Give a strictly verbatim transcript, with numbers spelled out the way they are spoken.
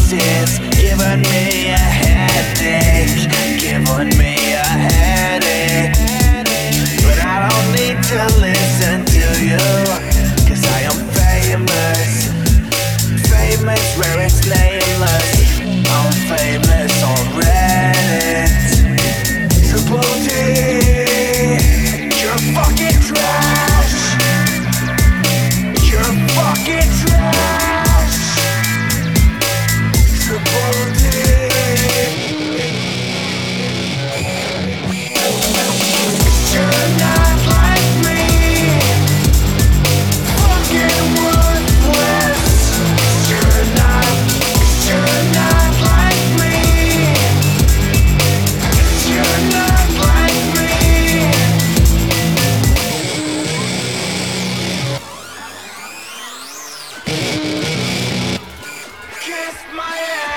voices giving me a headache, giving me a headache. But I don't need to listen to you, cause I am famous. Famous where it's nameless. I'm famous on Reddit. Triple D, you're fucking trash. You're fucking trash. Triple D. You're not like me. Fucking worthless. You're not, you're not like me. You're not like me. Kiss my ass.